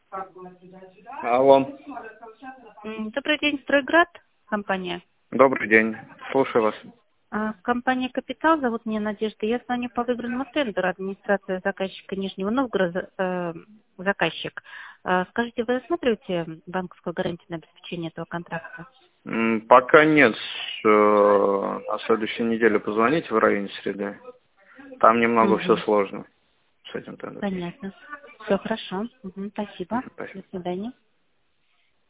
Алло. Добрый день, Стройград, компания. Добрый день. Слушаю вас. Компания «Капитал», зовут меня Надежда. Я звоню по выбранному тендеру, администрация заказчика Нижнего Новгорода, заказчик. Скажите, вы рассматриваете банковскую гарантию на обеспечение этого контракта? Пока нет. На следующей неделе позвоните в районе среды. Там немного все сложно с этим тендером. Понятно. Все хорошо. Спасибо. Спасибо. До свидания.